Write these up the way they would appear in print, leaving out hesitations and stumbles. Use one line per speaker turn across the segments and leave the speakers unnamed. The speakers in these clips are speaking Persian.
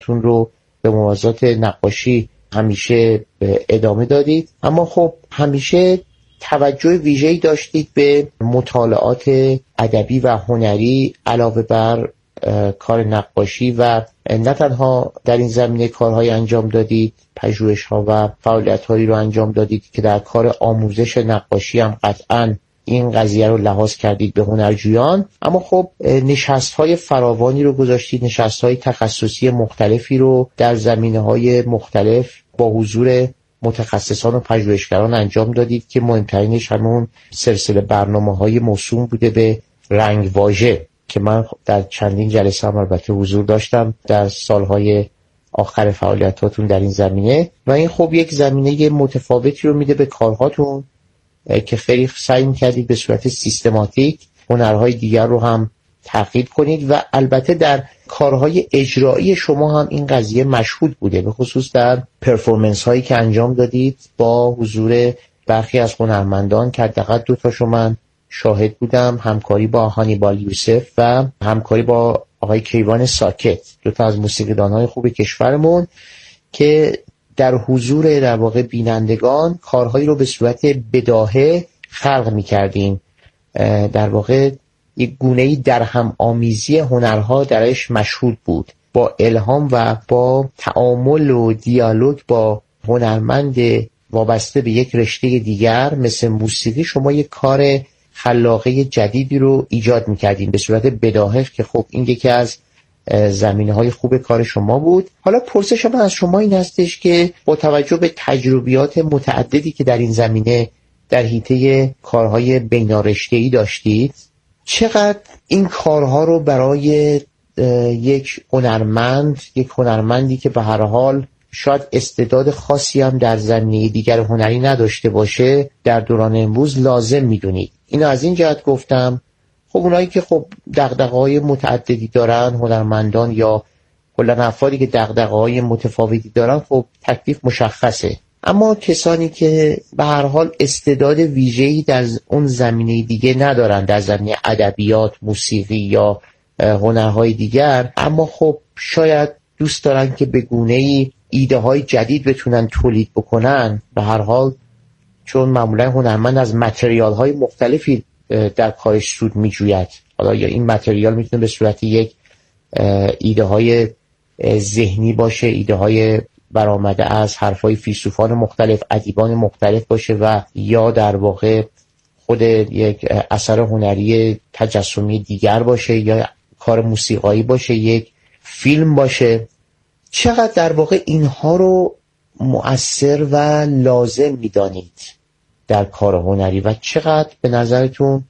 تون رو به موازات نقاشی همیشه ادامه دادید، اما خب همیشه توجه ویژه‌ای داشتید به مطالعات ادبی و هنری علاوه بر کار نقاشی و نه تنها در این زمینه کارهای انجام دادید، پژوهش‌ها و فعالیت‌هایی رو انجام دادید که در کار آموزش نقاشی هم قطعاً این قضیه رو لحاظ کردید به هنرجویان، اما خب نشست‌های فراوانی رو گذاشتید، نشست‌های تخصصی مختلفی رو در زمینه‌های مختلف با حضور متخصصان و پژوهشگران انجام دادید که مهمترینش همون سلسله برنامه‌های موسوم بوده به رنگ واژه که من در چندین جلسه هم البته حضور داشتم در سالهای آخر فعالیتاتون در این زمینه و این خب یک زمینه متفاوتی رو میده به کارهاتون که خیلی سعی می‌کردید به صورت سیستماتیک هنرهای دیگر رو هم تعقیب کنید و البته در کارهای اجرایی شما هم این قضیه مشهود بوده، به خصوص در پرفورمنس هایی که انجام دادید با حضور برخی از هنرمندان که حداقل 2 تاشو من شاهد بودم، همکاری با هانیبال یوسف و همکاری با آقای کیوان ساکت، 2 تا از موسیقیدان‌های خوب کشورمون که در حضور در واقع بینندگان کارهایی رو به صورت بداهه خلق می‌کردین. در واقع یک گونه‌ای در هم آمیزی هنرها درش مشهود بود، با الهام و با تعامل و دیالوگ با هنرمند وابسته به یک رشته دیگر مثل موسیقی شما یک کار خلاقه جدیدی رو ایجاد می‌کردین به صورت بداهه که خب این یکی از زمینه‌های خوب کار شما بود. حالا پرسش من از شما این هستش که با توجه به تجربیات متعددی که در این زمینه در حیطه کارهای بین‌رشته‌ای داشتید، چقدر این کارها رو برای یک هنرمندی که به هر حال شاید استعداد خاصی هم در زمینه دیگر هنری نداشته باشه در دوران امروز لازم می‌دونید؟ اینو از این جهت گفتم خب اونایی که خب دغدغه‌های متعددی دارن، هنرمندان یا کلا افرادی که دغدغه‌های متفاوتی دارن، خب تکلیف مشخصه، اما کسانی که به هر حال استعداد ویژه‌ای در اون زمینه دیگه ندارن، در زمینه ادبیات، موسیقی یا هنرهای دیگر، اما خب شاید دوست دارن که به گونه‌ای ایده‌های جدید بتونن تولید بکنن، به هر حال چون معمولا هنرمند از متریال‌های مختلفی در کارش سود می‌جوید، حالا یا این متریال میتونه به صورت یک ایده‌های ذهنی باشه، ایده‌های برآمده از حرفای فیلسوفان مختلف، ادیبان مختلف باشه و یا در واقع خود یک اثر هنری تجسمی دیگر باشه یا کار موسیقایی باشه، یک فیلم باشه. چقدر در واقع اینها رو مؤثر و لازم می‌دانید در کار هنری و چقدر به نظرتون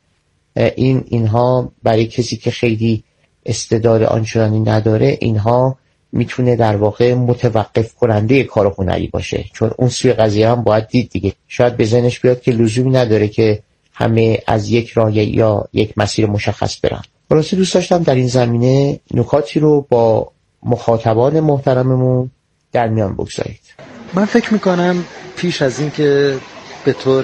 اینها برای کسی که خیلی استعداد آنچنانی نداره اینها میتونه در واقع متوقف کننده کار هنری باشه؟ چون اون سوی قضیه هم باید دید دیگه. شاید به ذهنش بیاد که لزومی نداره که همه از یک راه یا یک مسیر مشخص برن. خلاصه دوست داشتم در این زمینه نکاتی رو با مخاطبان محترممون در میان بگذارید.
من فکر میکنم پیش از این که به طور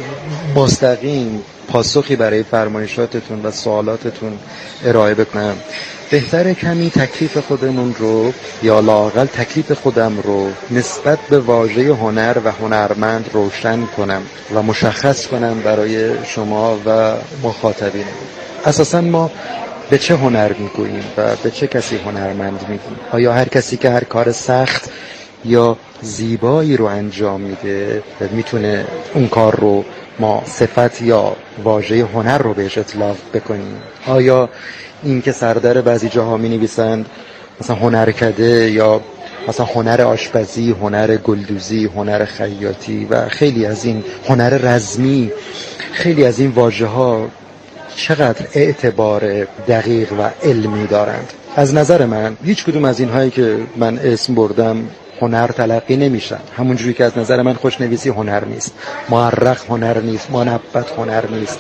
مستقیم پاسخی برای فرمایشاتتون و سوالاتتون ارائه بکنم، بهتره کمی تکلیف خودمون رو یا لااقل تکلیف خودم رو نسبت به واژه هنر و هنرمند روشن کنم و مشخص کنم برای شما و مخاطبین. اساساً ما به چه هنر میگوییم و به چه کسی هنرمند میگیم؟ آیا هر کسی که هر کار سخت یا زیبایی رو انجام میده میتونه اون کار رو ما صفت یا واژه هنر رو بهش اطلاق بکنیم؟ آیا این که سردر بعضی جاها می نویسند مثلا هنرکده یا مثلا هنر آشپزی، هنر گلدوزی، هنر خیاطی و خیلی از این هنر رزمی، خیلی از این واژه ها چقدر اعتبار دقیق و علمی دارند؟ از نظر من هیچ کدوم از اینهایی که من اسم بردم هنر تلقی نمیشن. همونجوری که از نظر من خوشنویسی هنر نیست، معرق هنر نیست، منبت هنر نیست،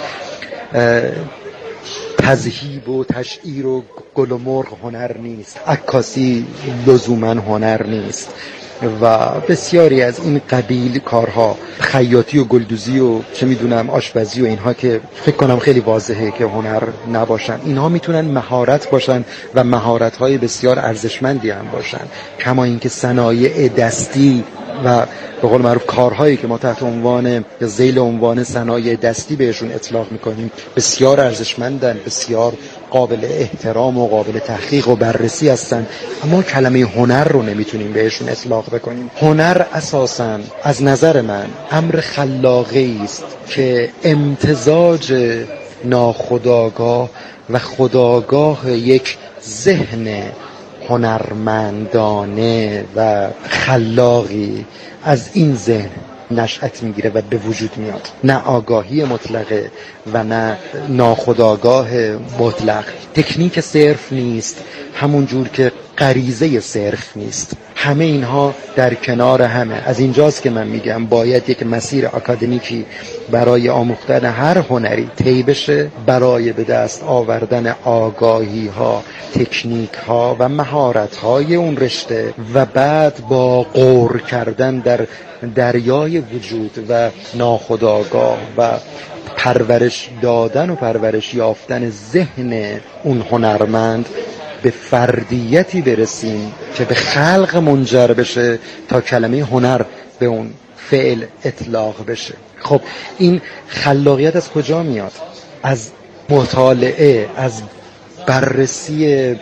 تذهیب و تشعیر و گل و مرغ هنر نیست، عکاسی لزوما هنر نیست، و بسیاری از این قبیل کارها، خیاطی و گلدوزی و چه میدونم آشپزی و اینها که فکر کنم خیلی واضحه که هنر نباشن، اینها میتونن مهارت باشن و مهارت‌های بسیار ارزشمندی هم باشن. کما اینکه صنایع دستی و به قول معروف کارهایی که ما تحت عنوان یا ذیل عنوان صنایع دستی بهشون اطلاق میکنیم بسیار ارزشمندن، بسیار قابل احترام و قابل تحقیق و بررسی هستن، اما کلمه هنر رو نمیتونیم بهشون اطلاق بکنیم. هنر اساساً از نظر من امر خلاقی است که امتزاج ناخودآگاه و خودآگاه یک ذهن هنرمندانه و خلاقی از این ذهن نشأت میگیره و به وجود میاد. نه آگاهی مطلقه و نه ناخودآگاه مطلق. تکنیک صرف نیست، همون جور که غریزه صرف نیست. همه اینها در کنار همه. از اینجاست که من میگم باید یک مسیر اکادمیکی برای آموختن هر هنری طی بشه، برای به دست آوردن آگاهی ها، تکنیک ها و مهارت های اون رشته و بعد با غور کردن در دریای وجود و ناخودآگاه و پرورش دادن و پرورش یافتن ذهن اون هنرمند به فردیتی برسیم که به خلق منجر بشه تا کلمه هنر به اون فعل اطلاق بشه. خب این خلاقیت از کجا میاد؟ از مطالعه، از بررسی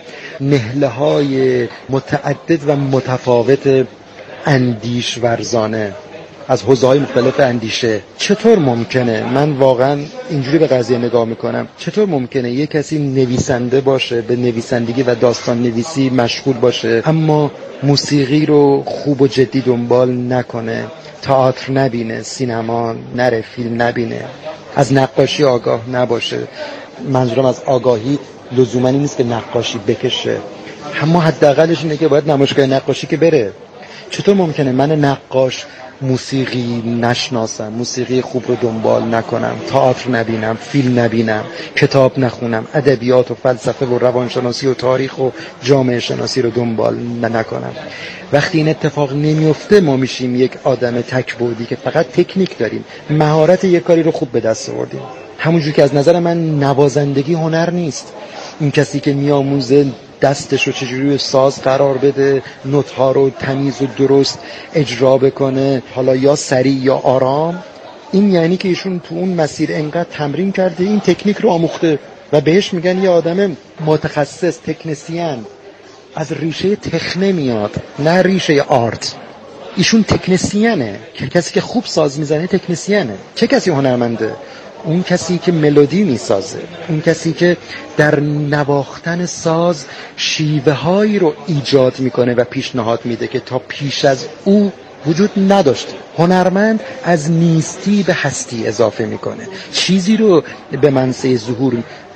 نهله‌های متعدد و متفاوت اندیش ورزانه از حوزه‌های مختلف اندیشه. چطور ممکنه، من واقعا اینجوری به قضیه نگاه میکنم، چطور ممکنه یک کسی نویسنده باشه، به نویسندگی و داستان نویسی مشغول باشه، اما موسیقی رو خوب و جدی دنبال نکنه، تئاتر نبینه، سینما نره، فیلم نبینه، از نقاشی آگاه نباشه؟ منظورم از آگاهی لزوما این نیست که نقاشی بکشه، اما حداقلش اینه که باید نمایشگاه نقاشی که بره. چطور ممکنه من نقاش موسیقی نشناسم، موسیقی خوب رو دنبال نکنم، تئاتر نبینم، فیلم نبینم، کتاب نخونم، ادبیات و فلسفه و روانشناسی و تاریخ و جامعه شناسی رو دنبال نکنم؟ وقتی این اتفاق نمیفته ما میشیم یک آدم تک‌بعدی که فقط تکنیک داریم، مهارت یک کاری رو خوب به دست آوردیم. همونجوری که از نظر من نوازندگی هنر نیست. این کسی که میآموزه دستش رو چجوری ساز قرار بده، نوت‌ها رو تمیز و درست اجرا بکنه، حالا یا سریع یا آرام، این یعنی که ایشون تو اون مسیر انقدر تمرین کرده، این تکنیک رو آموخته و بهش میگن یه آدم متخصص، تکنسین. از ریشه تخنه میاد، نه ریشه آرت. ایشون تکنسینه، که کسی که خوب ساز میزنه تکنسینه. چه کسی هنرمنده؟ اون کسی که ملودی میسازه، اون کسی که در نواختن ساز شیوه هایی رو ایجاد میکنه و پیشنهاد میده که تا پیش از او وجود نداشته. هنرمند از نیستی به هستی اضافه میکنه، چیزی رو به منصه ظهور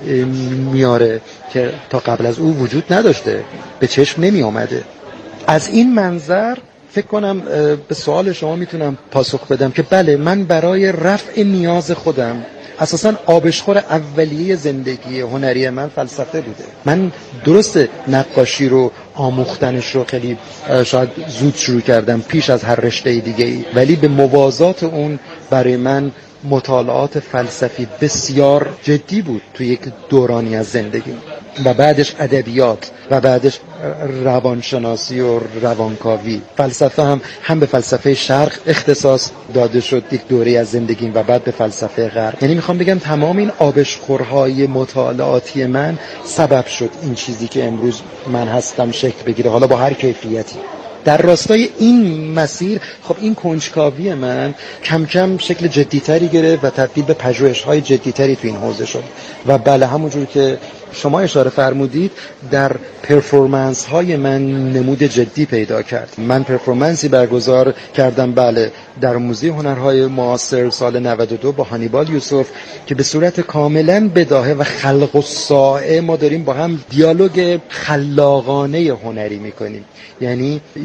میاره که تا قبل از او وجود نداشته، به چشم نمی آمده. از این منظر فکر کنم به سوال شما میتونم پاسخ بدم که بله، من برای رفع نیاز خودم، اساساً آبشخور اولیه زندگی هنری من فلسفه بوده. من درست نقاشی رو آموختنش رو خیلی شاید زود شروع کردم، پیش از هر رشته دیگه‌ای، ولی به موازات اون برای من مطالعات فلسفی بسیار جدی بود تو یک دورانی از زندگی، و بعدش ادبیات و بعدش روانشناسی و روانکاوی. فلسفه هم به فلسفه شرق اختصاص داده شد یک دوره از زندگیم و بعد به فلسفه غرب. یعنی میخوام بگم تمام این آبشخورهای مطالعاتی من سبب شد این چیزی که امروز من هستم شکل بگیره، حالا با هر کیفیتی. در راستای این مسیر خب این کنجکاوی من کم کم شکل جدیتری گرفت و تبدیل به پژوهش‌های جدیتری تو این حوزه شد. و بله، همونجور که شما اشاره فرمودید، در پرفورمنس های من نمود جدی پیدا کرد. من پرفورمنسی برگزار کردم، بله، در موزه هنرهای معاصر سال 92 با هانیبال یوسف، که به صورت کاملا بداهه و خلق الساعه ما داریم با هم دیالوگ خلاقانه هنری میکنیم. یعنی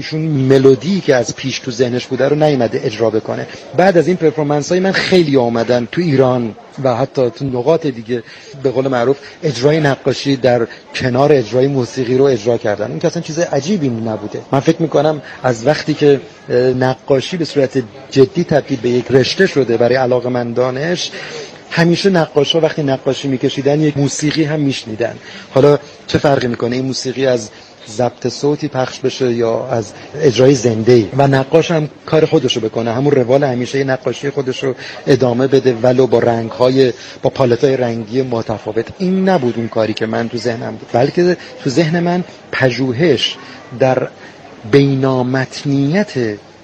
ایشون ملودی که از پیش تو ذهنش بوده رو نیامده اجرا بکنه. بعد از این پرفورمنس های من خیلی آمدن تو ایران و حتی تو نقاط دیگه به قول معروف اجرای نقاشی در کنار اجرای موسیقی رو اجرا کردن. این که اصلا چیز عجیبی نبوده. من فکر میکنم از وقتی که نقاشی به صورت جدی تبدیل به یک رشته شده برای علاقه‌مندانش، همیشه نقاشا وقتی نقاشی میکشیدن یک موسیقی هم میشنیدن. حالا چه فرقی میکنه این موسیقی از ضبط صوتی پخش بشه یا از اجرای زنده‌ای، و نقاش هم کار خودشو بکنه، همون روال همیشه نقاشی خودشو ادامه بده ولو با رنگ‌های با پالت‌های رنگی متفاوت. این نبود اون کاری که من تو ذهنم بود، بلکه تو ذهن من پژوهش در بینامتنیت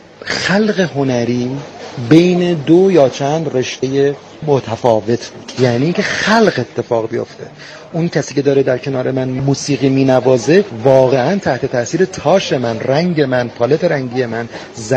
خلق هنری بین دو یا چند رشته متفاوت بود. یعنی اینکه خلق اتفاق بیفته. اون کسی که داره در کنار من موسیقی مینوازه واقعا تحت تاثیر تاش من، رنگ من، پالت رنگی من،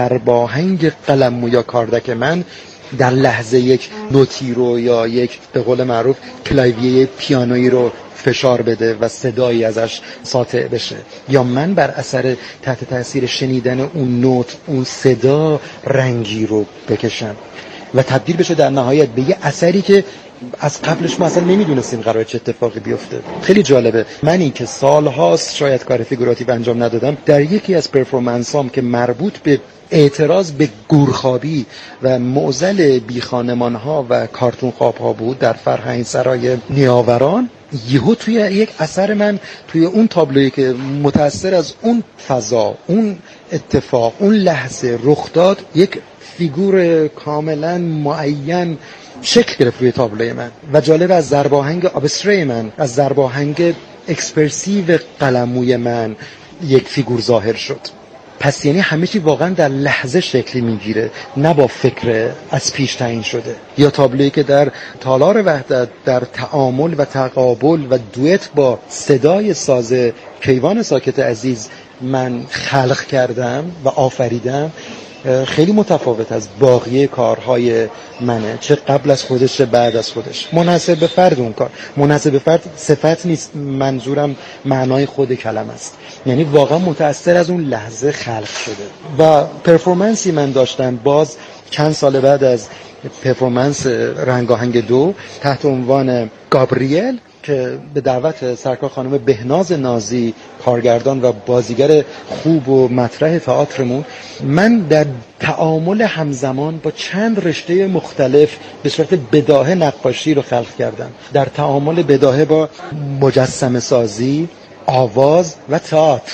ضرباهنگ قلم یا کاردک من در لحظه یک نوتی رو یا یک به قول معروف کلاویه پیانویی رو فشار بده و صدایی ازش ساطع بشه، یا من بر اثر تحت تاثیر شنیدن اون نوت، اون صدا رنگی رو بکشم و تبدیل بشه در نهایت به یه اثری که از قبلش ما اصلا نمیدونستیم قراره چه اتفاقی بیفته. خیلی جالبه. منی که سالهاست شاید کار فیگوراتیو انجام ندادم، در یکی از پرفورمنسام که مربوط به اعتراض به گورخوابی و معضل بیخانمان‌ها و کارتون خواب‌ها بود در فرهنگ سرای نیاوران، یهو توی یک اثر من توی اون تابلویی که متأثر از اون فضا، اون اتفاق، اون لحظه رخ داد، یک فیگور کاملا معین شکل گرفت روی تابلوی من. و جالب، از ضرباهنگ ابستری من، از ضرباهنگ اکسپرسیو قلموی من یک فیگور ظاهر شد. پس یعنی همه چی واقعا در لحظه شکلی میگیره، نه با فکر از پیش تعیین شده. یا تابلویی که در تالار وحدت در تعامل و تقابل و دوئت با صدای ساز کیوان ساکت عزیز من خلق کردم و آفریدم، خیلی متفاوت از باقی کارهای منه، چه قبل از خودش چه بعد از خودش. منحصر به فرد اون کار، منحصر به فرد صفت نیست، منظورم معنای خود کلمه است. یعنی واقعا متأثر از اون لحظه خلق شده. و پرفورمنسی من داشتم باز چند سال بعد از پرفورمنس رنگاهنگ 2 تحت عنوان گابریل که به دعوت سرکار خانم بهناز نازی، کارگردان و بازیگر خوب و مطرح تئاترمون، من در تعامل همزمان با چند رشته مختلف به صورت بداهه نقاشی رو خلق کردم. در تعامل بداهه با مجسمه سازی، آواز و تئاتر،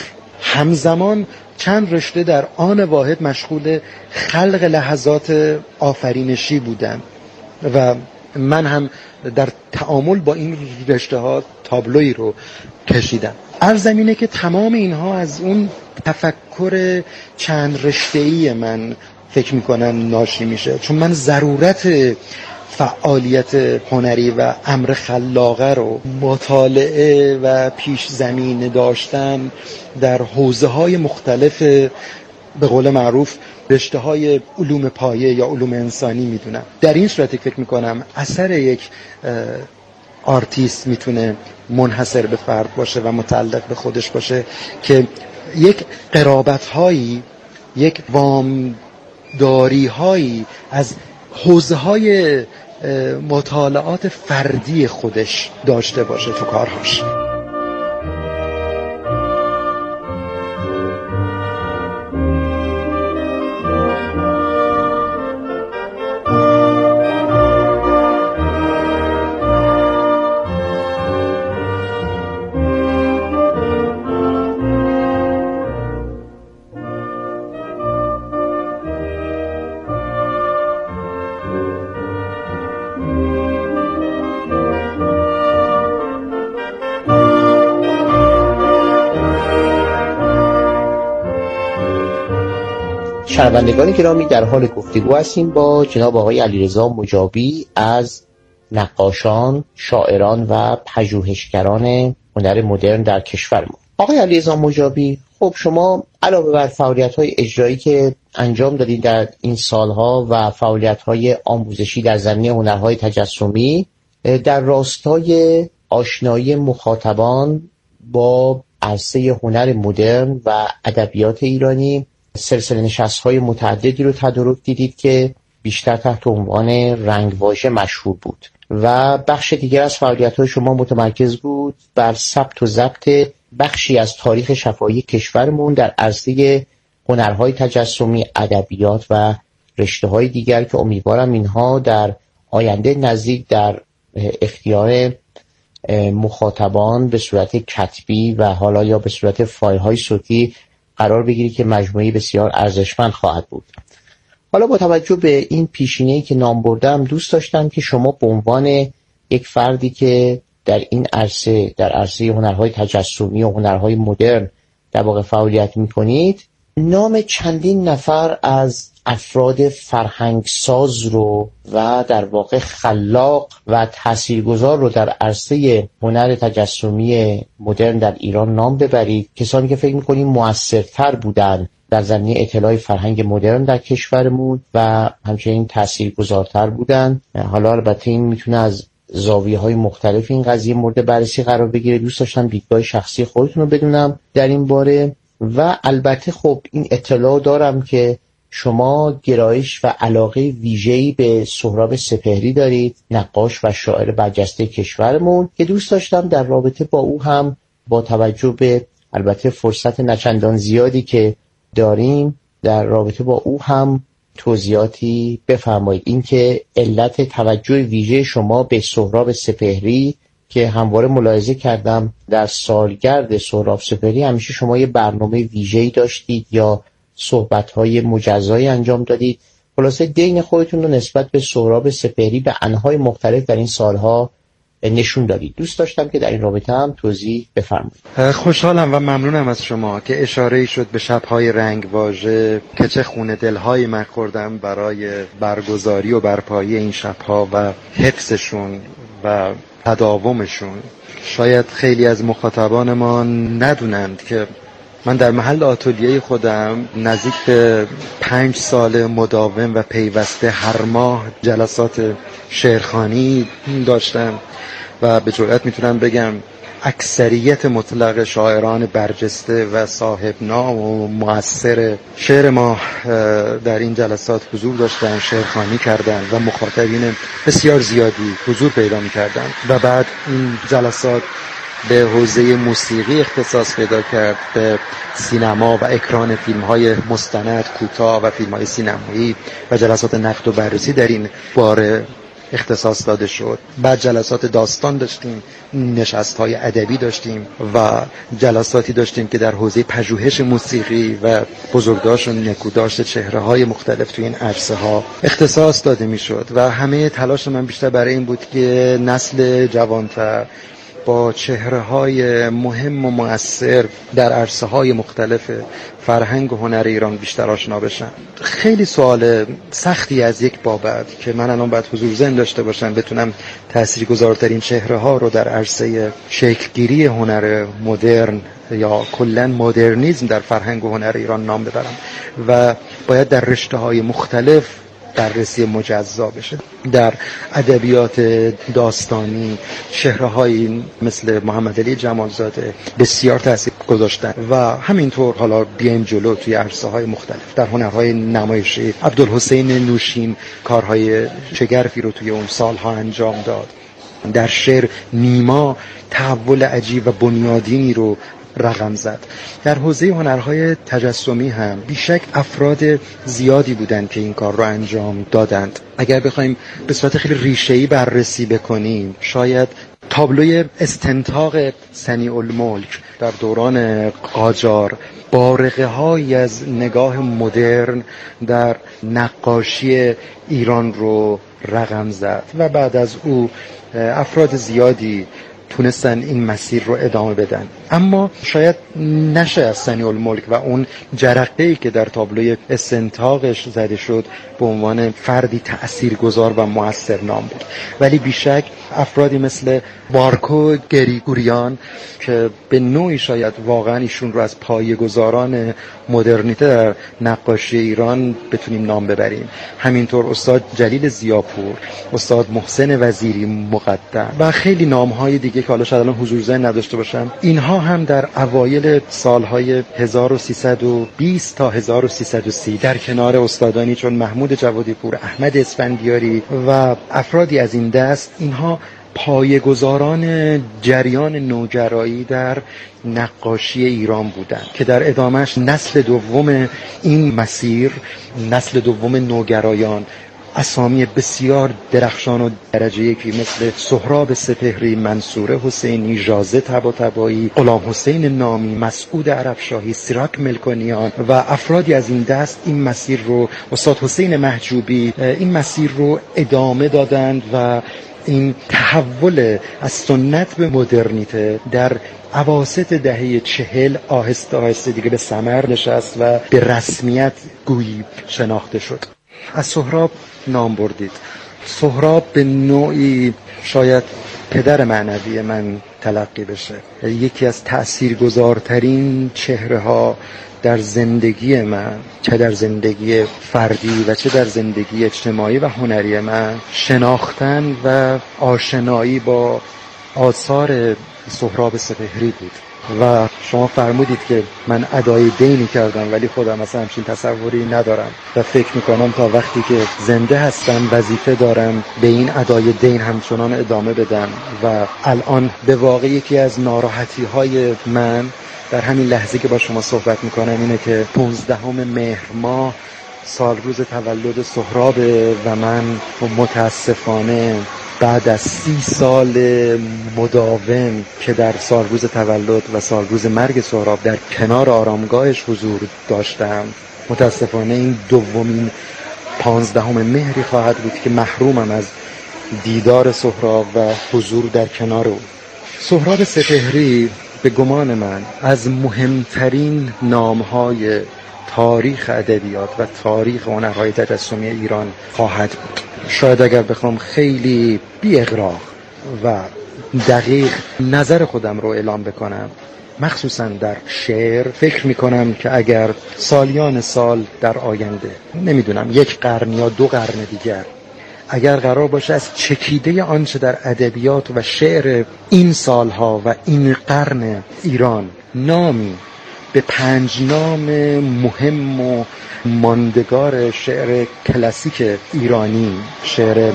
همزمان چند رشته در آن واحد مشغول خلق لحظات آفرینشی بودن و من هم در تعامل با این رشته ها تابلویی رو کشیدم. عرضم اینه که تمام اینها از اون تفکر چند رشته‌ای من فکر میکنم ناشی میشه، چون من ضرورت فعالیت هنری و امر خلاقه رو مطالعه و پیش زمینه داشتن در حوزه‌های مختلف به قول معروف رشته‌های علوم پایه یا علوم انسانی میدونم. در این صورتی فکر میکنم اثر یک آرتیست میتونه منحصر به فرد باشه و متعلق به خودش باشه که یک قرابت‌هایی، یک وامداری‌هایی از حوزه‌های مطالعات فردی خودش داشته باشه تو کارهاش.
شنوندگان گرامی، در حال گفتگو هستیم با جناب آقای علیرضا مجابی از نقاشان، شاعران و پژوهشگران هنر مدرن در کشورمون. آقای علیرضا مجابی، خب شما علاوه بر فعالیت‌های اجرایی که انجام دادید در این سالها و فعالیت‌های آموزشی در زمینه هنرهای تجسمی، در راستای آشنایی مخاطبان با عرصه هنر مدرن و ادبیات ایرانی سلسله نشست‌های متعددی رو تدارک دیدید که بیشتر تحت عنوان رنگواژه مشهور بود و بخش دیگر از فعالیت‌های شما متمرکز بود بر ثبت و ضبط بخشی از تاریخ شفاهی کشورمون در عرصه هنرهای تجسمی، ادبیات و رشته‌های دیگر که امیدوارم اینها در آینده نزدیک در اختیار مخاطبان به صورت کتبی و حالا یا به صورت فایل‌های صوتی قرار بگیرید که مجموعی بسیار ارزشمند خواهد بود. حالا با توجه به این پیشینه‌ای که نام بردم دوست داشتم که شما به عنوان یک فردی که در این عرصه، در عرصه هنرهای تجسمی و هنرهای مدرن در واقع فعالیت می‌کنید، نام چندین نفر از افراد فرهنگساز رو و در واقع خلاق و تاثیرگذار رو در عرصه هنر تجسمی مدرن در ایران نام ببرید، کسانی که فکر می‌کنید مؤثرتر بودن در زمینه اطلاع فرهنگ مدرن در کشورمون و همچنین تاثیرگذارتر بودن. حالا البته این میتونه از زاویه‌های مختلف این قضیه مورد بررسی قرار بگیره. دوست داشتم دیدگاه شخصی خودتون رو بدونم در این باره و البته خب این اطلاع دارم که شما گرایش و علاقه ویژه‌ای به سهراب سپهری دارید، نقاش و شاعر برجسته کشورمون، که دوست داشتم در رابطه با او هم با توجه به البته فرصت نچندان زیادی که داریم در رابطه با او هم توضیحاتی بفرمایید. اینکه علت توجه ویژه شما به سهراب سپهری که همواره ملاحظه کردم در سالگرد سهراب سپهری همیشه شما یه برنامه ویژه‌ای داشتید یا صحبت‌های مجزایی انجام دادید، خلاصه دین خودتون رو نسبت به سهراب سپهری به انواع مختلف در این سالها نشون دادید. دوست داشتم که در این رابطه هم توضیح بفرمایید.
خوشحالم و ممنونم از شما که اشاره‌ای شد به شب‌های رنگواژه که چه خون دل‌هایی من خوردم برای برگزاری و برپایی این شب‌ها و حفظشون و تداومشون. شاید خیلی از مخاطبان ما ندونند که من در محل آتلیه خودم نزدیک به 5 سال مداوم و پیوسته هر ماه جلسات شعرخوانی داشتم و به جرئت میتونم بگم اکثریت مطلق شاعران برجسته و صاحب نام و مؤثر شعر ما در این جلسات حضور داشتن، شعرخوانی کردن و مخاطبین بسیار زیادی حضور پیدا می‌کردند و بعد این جلسات به حوزه موسیقی اختصاص پیدا کرد، به سینما و اکران فیلم‌های مستند کوتاه و فیلم‌های سینمایی و جلسات نقد و بررسی در این باره اختصاص داده شد. بعد جلسات داستان داشتیم، نشست‌های ادبی داشتیم و جلساتی داشتیم که در حوزه پژوهش موسیقی و بزرگداشت و نکوداشت چهره‌های مختلف توی این عرصه‌ها اختصاص داده می‌شد و همه تلاش من بیشتر برای این بود که نسل جوان‌تر با چهره‌های مهم و مؤثر در عرصه‌های مختلف فرهنگ و هنر ایران بیشتر آشنا بشن. خیلی سوال سختی از یک بابت که من الان باید حضور ذهن داشته باشم بتونم تاثیرگذارترین چهره‌ها رو در عرصه شکل‌گیری هنر مدرن یا کلاً مدرنیسم در فرهنگ و هنر ایران نام ببرم و باید در رشته‌های مختلف بررسی مجزا بشه. در ادبیات داستانی چهره‌هایی مثل محمد علی جمالزاده بسیار تاثیر گذاشتن و همینطور حالا بیایم جلو توی عرصه‌های مختلف در هنرهای نمایشی عبدالحسین نوشین کارهای شگرفی رو توی اون سالها انجام داد. در شعر نیما تحول عجیب و بنیادینی رو رقم زد. در حوزه هنرهای تجسمی هم بیشک افراد زیادی بودند که این کار رو انجام دادند. اگر بخوایم به صورت خیلی ریشه‌ای بررسی بکنیم، شاید تابلوی استنطاق صنیع الملک در دوران قاجار بارقه‌هایی از نگاه مدرن در نقاشی ایران رو رقم زد و بعد از او افراد زیادی تونستن این مسیر رو ادامه بدن. اما شاید نشه از صنیع الملک و اون جرقه‌ای که در تابلوی استنطاقش زده شد به عنوان فردی تأثیرگذار و مؤثر نام بود، ولی بیشک افرادی مثل بارکو گریگوریان که به نوعی شاید واقعا ایشون رو از پایه‌گذاران مدرنیته در نقاشی ایران بتونیم نام ببریم، همینطور استاد جلیل ضیاپور، استاد محسن وزیری مقدم و خیلی نام‌های دیگه دیگه که حالا شاید الان حضور ذهن نداشته باشم، اینها هم در اوایل سالهای 1320 تا 1330 در کنار استادانی چون محمود جوادی پور، احمد اسفندیاری و افرادی از این دست، اینها پایه‌گذاران جریان نوگرایی در نقاشی ایران بودند که در ادامهش نسل دوم این مسیر، نسل دوم نوگرایان، اسامی بسیار درخشان و درجه یکی مثل سهراب سپهری، منصور حسینی، ژازه طباطبایی، غلام حسین نامی، مسعود عربشاهی، سیراک ملکونیان و افرادی از این دست این مسیر رو، استاد حسین محجوبی، این مسیر رو ادامه دادند و این تحول از سنت به مدرنیته در اواسط دهه 40 آهسته آهسته دیگه به ثمر نشست و به رسمیت گویی شناخته شد. از سهراب نام بردید. سهراب به نوعی شاید پدر معنوی من تلقی بشه. یکی از تأثیرگذارترین چهره ها در زندگی من، چه در زندگی فردی و چه در زندگی اجتماعی و هنری من، شناختن و آشنایی با آثار سهراب سپهری بود. و شما فرمودید که من ادای دینی کردم، ولی خودم اصلا همچین تصوری ندارم و فکر میکنم تا وقتی که زنده هستم وظیفه دارم به این ادای دین همچنان ادامه بدم. و الان به واقع یکی از ناراحتی های من در همین لحظه که با شما صحبت میکنم اینه که 15 مهر ماه سال روز تولد سهراب و من متاسفانه بعد از 30 سال مداوم که در سال روز تولد و سال روز مرگ سهراب در کنار آرامگاهش حضور داشتم، متاسفانه این دومین 15 مهری خواهد بود که محرومم از دیدار سهراب و حضور در کنار او. سهراب سپهری به گمان من از مهمترین نام‌های تاریخ ادبیات و تاریخ هنرهای تجسمی ایران خواهد بود. شاید اگر بخوام خیلی بی اغراق و دقیق نظر خودم رو اعلام بکنم، مخصوصا در شعر، فکر میکنم که اگر سالیان سال در آینده، نمیدونم 1 قرن یا 2 قرن دیگر، اگر قرار باشه از چکیده آنچه در ادبیات و شعر این سالها و این قرن ایران نامی به 5 نام مهم و ماندگار شعر کلاسیک ایرانی، شعر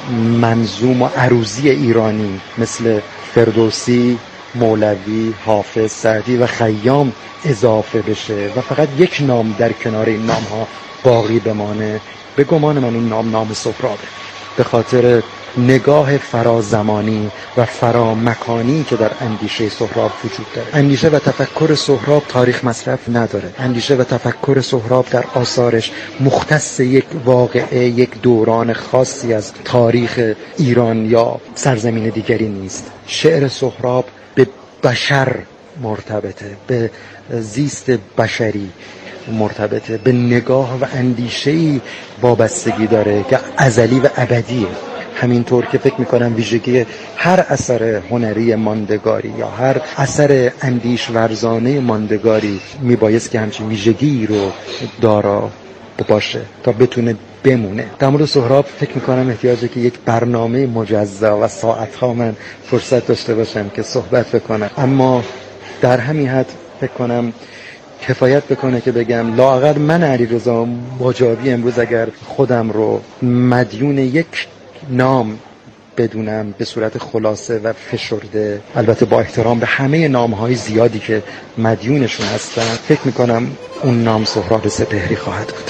منظوم و عروضی ایرانی مثل فردوسی، مولوی، حافظ، سعدی و خیام اضافه بشه و فقط 1 نام در کنار این نام ها باقی بمانه، به گمان من اون نام سهرابه. به خاطر نگاه فرازمانی و فرامکانی که در اندیشه سهراب وجود داره. اندیشه و تفکر سهراب تاریخ مصرف نداره. اندیشه و تفکر سهراب در آثارش مختص یک واقعه، یک دوران خاصی از تاریخ ایران یا سرزمین دیگری نیست. شعر سهراب به بشر مرتبطه، به زیست بشری مرتبطه، به نگاه و اندیشه‌ای وابستگی داره که ازلی و ابدیه. همینطور که فکر میکنم ویژگی هر اثر هنری ماندگاری یا هر اثر اندیش ورزانه ماندگاری میبایست که همچین ویژگی رو دارا باشه تا بتونه بمونه. در مورد سهراب فکر میکنم احتیاجه که یک برنامه مجزا و ساعتها من فرصت داشته باشم که صحبت بکنم، اما در همین حد فکر کنم کفایت بکنه که بگم لااقل من علیرضا مجابی امروز اگر خودم رو مدیون 1 نام بدونم به صورت خلاصه و فشرده، البته با احترام به همه نام‌های زیادی که مدیونشون هستن، فکر میکنم اون نام سهراب سپهری خواهد بود.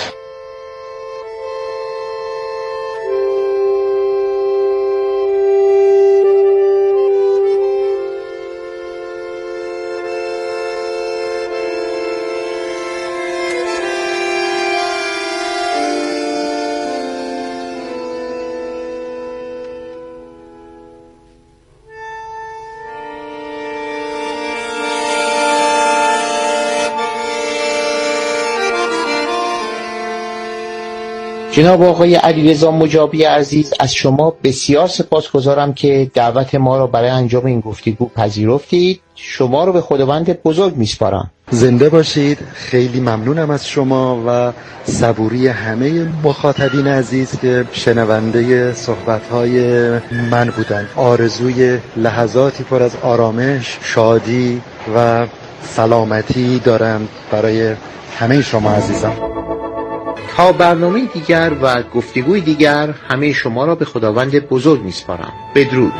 جناب آقای علیرضا مجابی عزیز، از شما بسیار سپاسگزارم که دعوت ما را برای انجام این گفتگو پذیرفتید. شما رو به خداوند بزرگ میسپارم.
زنده باشید. خیلی ممنونم از شما و صبوری همه مخاطبین عزیز که شنونده صحبت‌های من بودند. آرزوی لحظاتی پر از آرامش، شادی و سلامتی دارم برای همه شما عزیزان.
تا برنامه دیگر و گفتگوی دیگر همه شما را به خداوند بزرگ میسپارم. بدرود.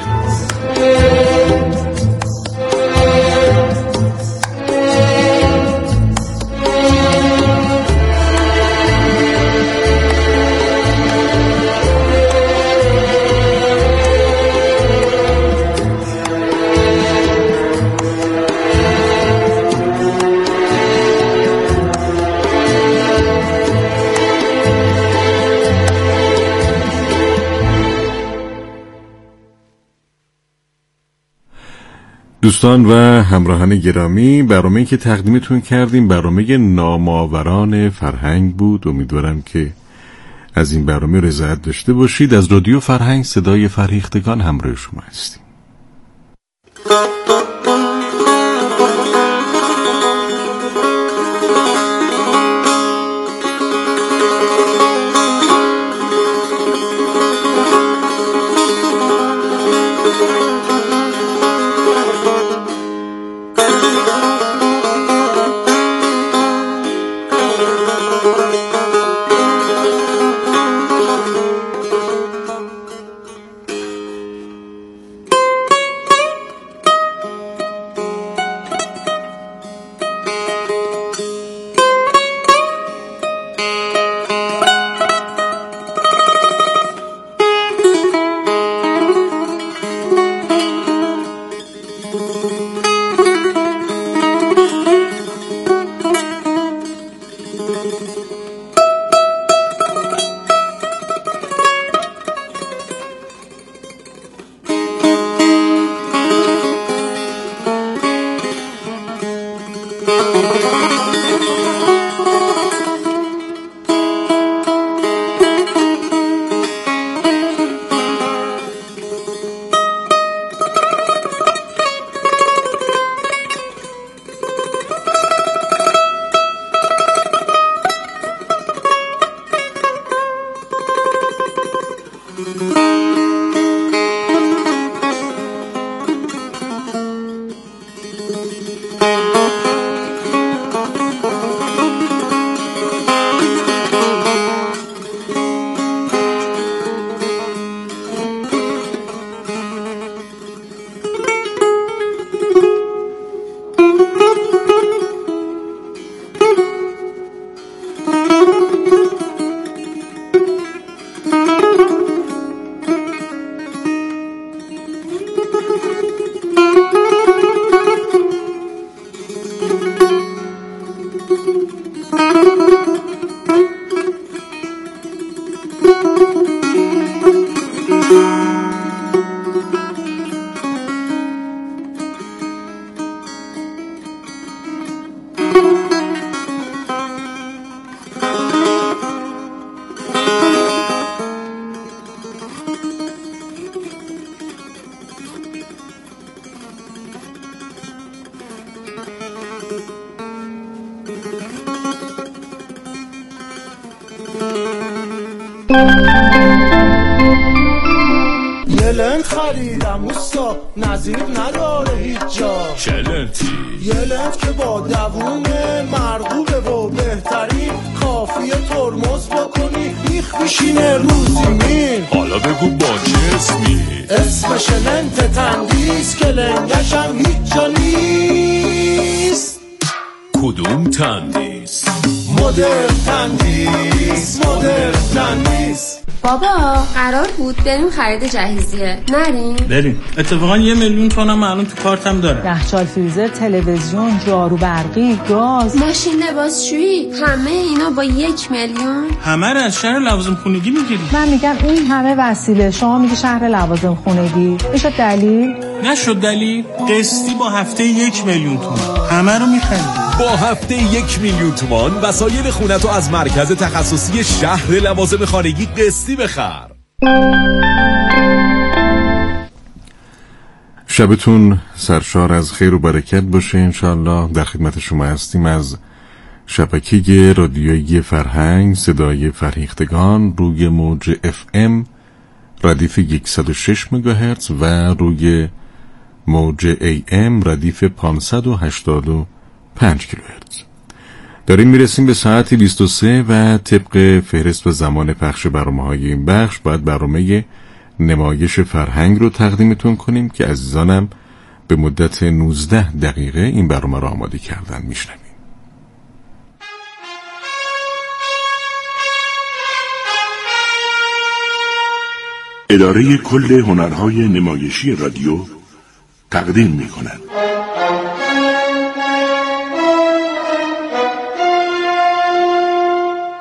دوستان و همراهان گرامی، برنامه‌ای که تقدیمتون کردیم برنامه نامآوران فرهنگ بود. امیدوارم که از این برنامه رضایت داشته باشید. از رادیو فرهنگ، صدای فرهیختگان، همراه شما هستیم.
یه لنت خریدم اوستا نظیر نداره هیچ جا.
چه لنتی؟
یه لنت که با دووم مرغوبه و بهترین، کافیه ترمز بکنی میخ میشینه رو زمین.
حالا بگو با چه اسمی؟
اسمش لنت تندیس که لنگش هم هیچ جا نیست.
کدوم تندیس؟
مدر تندیس، مدر تندیس.
بابا قرار بود بریم خرید جهیزیه، نریم؟
بریم. اتفاقا 1 میلیون تومنم الان تو کارتم داره.
یخچال، فریزر، تلویزیون، جارو برقی، گاز،
ماشین لباسشویی، همه اینا با 1 میلیون؟
همه رو از شهر لوازم خونگی میگیری.
من میگم این همه وسیله، شما میگی شهر لوازم خونگی. میشه دلیل؟
نشد دلیل. قسطی با هفته 1 میلیون تومان همه رو میخریم.
با هفته 1 میلیون تومان وسایل خونتو از مرکز تخصصی شهر لوازم خانگی قسطی بخر.
شبتون سرشار از خیر و برکت باشه انشالله. در خدمت شما هستیم از شبکه رادیویی فرهنگ، صدای فرهیختگان، روی موج FM ردیف 106 مگاهرتز و روی موج AM ردیف 585 کیلوهرتز. داریم میرسیم به ساعت 23 و طبق فهرست و زمان پخش برنامه‌های این بخش باید برنامه نمایش فرهنگ رو تقدیمتون کنیم که عزیزانم به مدت 19 دقیقه این برنامه رو آماده کردن. میشنویم.
اداره کل هنرهای نمایشی رادیو تقدیم می‌کند.